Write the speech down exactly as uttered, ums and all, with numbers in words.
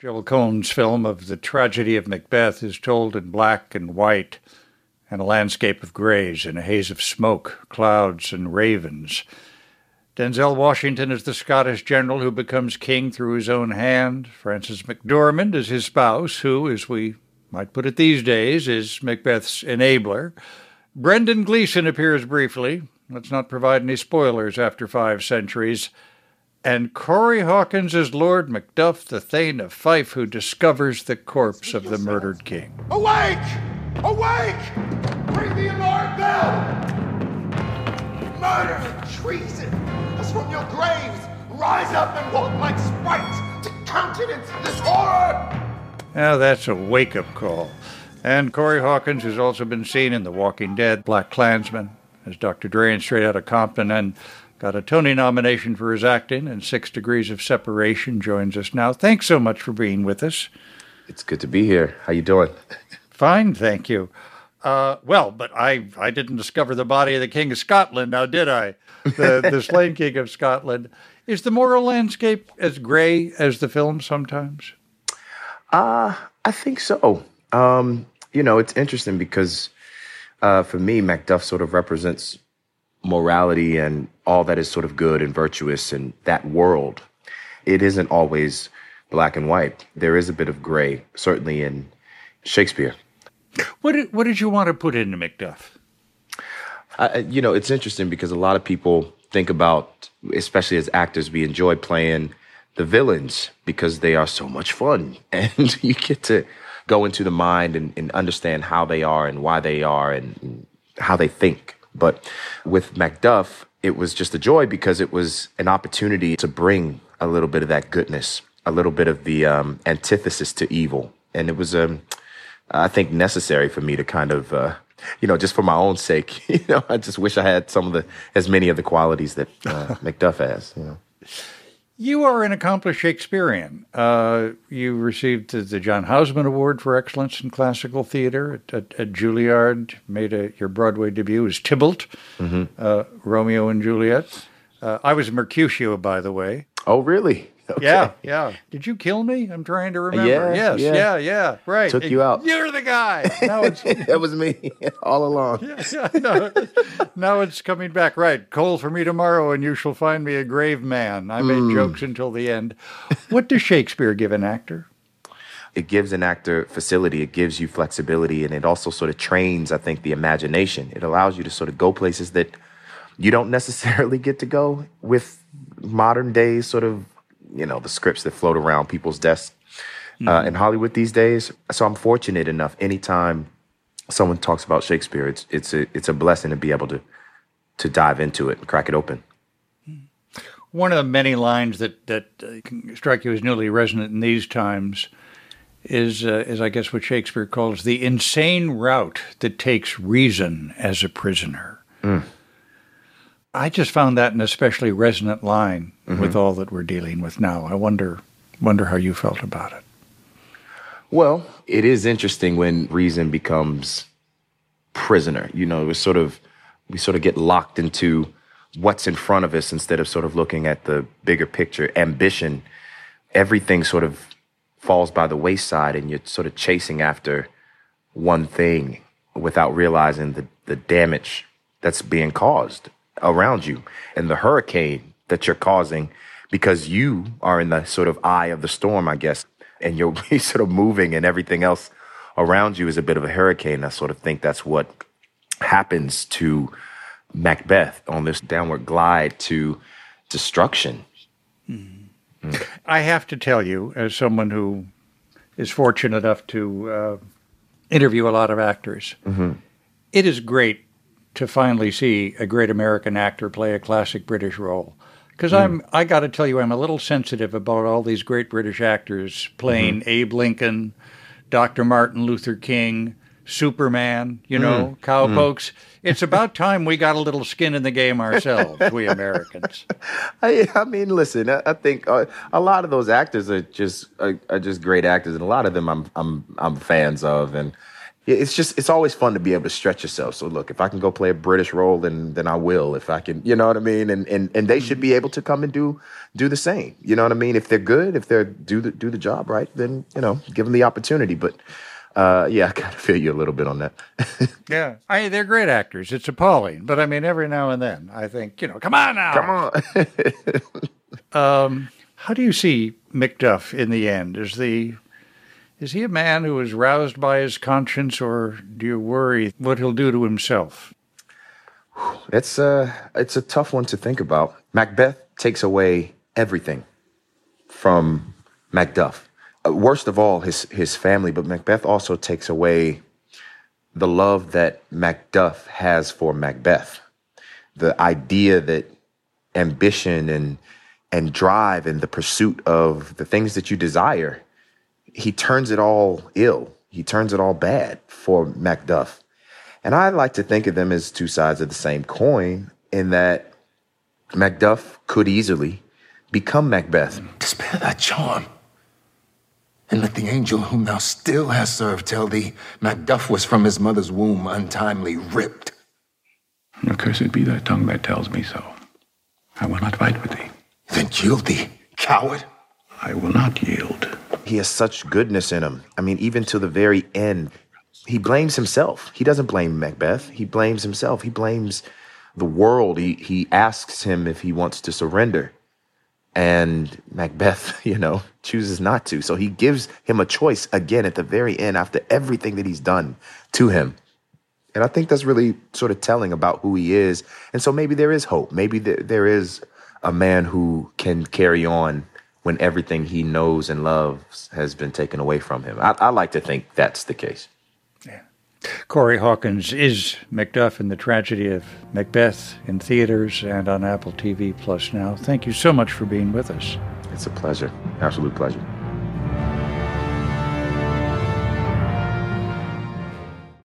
Joel Coen's film of the tragedy of Macbeth is told in black and white and a landscape of grays in a haze of smoke, clouds, and ravens. Denzel Washington is the Scottish general who becomes king through his own hand. Frances McDormand is his spouse, who, as we might put it these days, is Macbeth's enabler. Brendan Gleeson appears briefly. Let's not provide any spoilers after five centuries. And Corey Hawkins is Lord Macduff, the Thane of Fife, who discovers the corpse of the murdered king. Awake! Awake! Ring the alarm bell! Murder and treason! As from your graves, rise up and walk like sprites to countenance this horror! Now that's a wake-up call. And Corey Hawkins has also been seen in The Walking Dead, Black Klansman, as Doctor Dre in Straight Outta Compton, and got a Tony nomination for his acting in Six Degrees of Separation, joins us now. Thanks so much for being with us. It's good to be here. How you doing? Fine, thank you. Uh, well, but I, I didn't discover the body of the King of Scotland, now did I? The, the slain King of Scotland. Is the moral landscape as gray as the film sometimes? Uh, I think so. Um, you know, it's interesting because uh, for me, Macduff sort of represents morality and all that is sort of good and virtuous in that world. It isn't always black and white. There is a bit of gray, certainly in Shakespeare. What did, what did you want to put into Macduff? Uh, you know, it's interesting because a lot of people think about, especially as actors, we enjoy playing the villains because they are so much fun. And you get to go into the mind and, and understand how they are and why they are and how they think. But with Macduff, it was just a joy because it was an opportunity to bring a little bit of that goodness, a little bit of the um, antithesis to evil. And it was, um, I think, necessary for me to kind of, uh, you know, just for my own sake, you know, I just wish I had some of the, as many of the qualities that uh, Macduff has, you know. You are an accomplished Shakespearean. Uh, you received the John Houseman Award for Excellence in Classical Theater at, at, at Juilliard, made a, your Broadway debut as Tybalt, mm-hmm. uh, Romeo and Juliet. Uh, I was Mercutio, by the way. Oh, really? Okay. Yeah, yeah. Did you kill me? I'm trying to remember. Yeah, yes, yeah, yeah, yeah. Right. Took you out. You're the guy. Now it's that was me all along. Yeah, yeah. No. Now it's coming back. Right. Coal for me tomorrow, and you shall find me a grave man. I made mm. jokes until the end. What does Shakespeare give an actor? It gives an actor facility. It gives you flexibility, and it also sort of trains, I think, the imagination. It allows you to sort of go places that you don't necessarily get to go with modern day sort of, you know, the scripts that float around people's desks uh, mm-hmm. in Hollywood these days. So I'm fortunate enough, anytime someone talks about Shakespeare, it's it's a it's a blessing to be able to to dive into it and crack it open. One of the many lines that that uh, can strike you as newly resonant in these times is uh, is I guess what Shakespeare calls the insane route that takes reason as a prisoner. Mm. I just found that an especially resonant line mm-hmm. with all that we're dealing with now. I wonder wonder how you felt about it. Well, it is interesting when reason becomes prisoner. You know, we sort of we sort of get locked into what's in front of us instead of sort of looking at the bigger picture. Ambition, everything sort of falls by the wayside, and you're sort of chasing after one thing without realizing the, the damage that's being caused around you and the hurricane that you're causing because you are in the sort of eye of the storm, I guess, and you're sort of moving and everything else around you is a bit of a hurricane. I sort of think that's what happens to Macbeth on this downward glide to destruction. Mm-hmm. Mm. I have to tell you, as someone who is fortunate enough to uh, interview a lot of actors, mm-hmm. it is great to finally see a great American actor play a classic British role. Because mm. I'm, I got to tell you, I'm a little sensitive about all these great British actors playing mm-hmm. Abe Lincoln, Doctor Martin Luther King, Superman, you know, mm. cowpokes. Mm. It's about time we got a little skin in the game ourselves, we Americans. I, I mean, listen, I, I think uh, a lot of those actors are just are, are just great actors, and a lot of them I'm I'm I'm fans of, and Yeah, it's just, it's always fun to be able to stretch yourself. So look, if I can go play a British role, then then I will. If I can, you know what I mean? And and and they should be able to come and do do the same. You know what I mean? If they're good, if they're do the do the job right, then, you know, give them the opportunity. But uh, yeah, I kind of feel you a little bit on that. Yeah, I they're great actors. It's appalling, but I mean, every now and then, I think, you know, come on now, come on. um, how do you see Macduff in the end? Is the Is he a man who is roused by his conscience, or do you worry what he'll do to himself? It's a, it's a tough one to think about. Macbeth takes away everything from Macduff. Uh, worst of all, his, his family, but Macbeth also takes away the love that Macduff has for Macbeth. The idea that ambition and, and drive and the pursuit of the things that you desire, he turns it all ill. He turns it all bad for Macduff. And I like to think of them as two sides of the same coin, in that Macduff could easily become Macbeth. Despair thy charm, and let the angel whom thou still hast served tell thee Macduff was from his mother's womb untimely ripped. Accursed be thy tongue that tells me so. I will not fight with thee. Then yield thee, coward. I will not yield. He has such goodness in him. I mean, even to the very end, he blames himself. He doesn't blame Macbeth. He blames himself. He blames the world. He he asks him if he wants to surrender. And Macbeth, you know, chooses not to. So he gives him a choice again at the very end after everything that he's done to him. And I think that's really sort of telling about who he is. And so maybe there is hope. Maybe there, there is a man who can carry on when everything he knows and loves has been taken away from him. I, I like to think that's the case. Yeah. Corey Hawkins is Macduff in the Tragedy of Macbeth in theaters and on Apple T V Plus now. Thank you so much for being with us. It's a pleasure. Absolute pleasure.